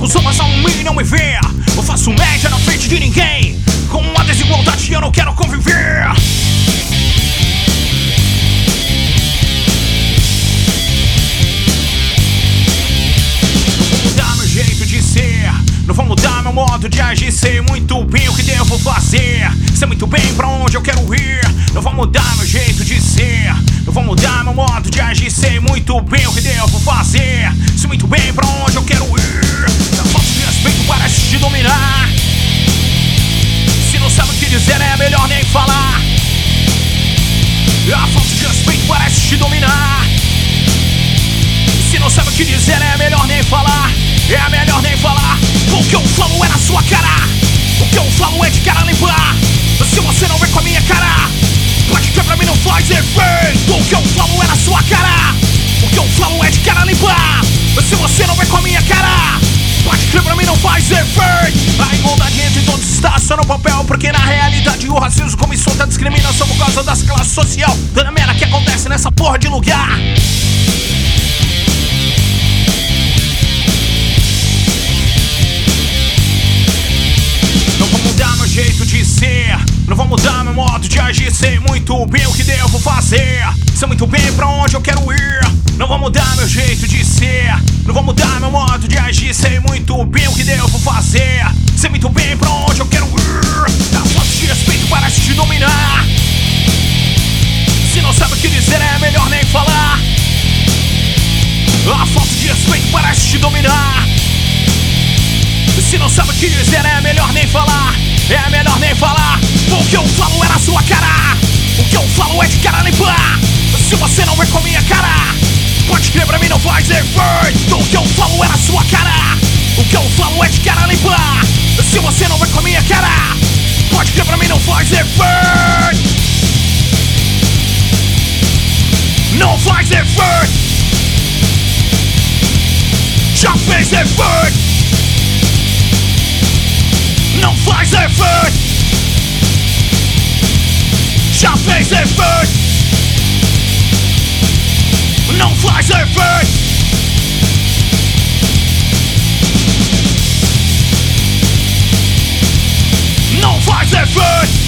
Costuma só um e não me ver. Eu faço média na frente de ninguém. Com a desigualdade eu não quero conviver. Não vou mudar meu modo de agir. Sei muito bem o que devo fazer. Sei muito bem pra onde eu quero ir. Não vou mudar meu jeito de ser. Não vou mudar meu modo de agir. Sei muito bem o que devo fazer. Sei muito bem pra onde eu quero ir. A falta de respeito parece te dominar. Se não sabe o que dizer é melhor nem falar. A falta de respeito parece te dominar. Se não sabe o que dizer é melhor nem falar. É melhor nem falar. O que eu falo é na sua cara. O que eu falo é de cara limpar. Se você não vê com a minha cara, pode crer, pra mim não faz efeito. O que eu falo é na sua cara. O que eu falo é de cara limpar. Se você não vê com a minha cara, pode crer, pra mim não faz efeito. A igualdade entre todos está só no papel, porque na realidade o racismo começou a discriminação por causa das classes social. Toda merda que acontece nessa porra de lugar. Jeito de ser, não vou mudar meu modo de agir. Sei muito bem o que devo fazer. Sei muito bem pra onde eu quero ir. Não vou mudar meu jeito de ser. Não vou mudar meu modo de agir. Sei muito bem o que devo fazer. Sei muito bem pra onde eu quero ir. A falta de respeito parece te dominar. Se não sabe o que dizer é melhor nem falar. A falta de respeito parece te dominar. Se não sabe o que dizer é melhor nem falar. É melhor nem falar. O que eu falo é na sua cara. O que eu falo é de cara limpar. Se você não vê com a minha cara, pode crer, pra mim não faz efeito. O que eu falo é na sua cara. O que eu falo é de cara limpar. Se você não vê com a minha cara, pode crer, pra mim não faz efeito. Não faz efeito. Já fez efeito. Não faz efeito. Já fez efeito. Não faz efeito. Não faz efeito.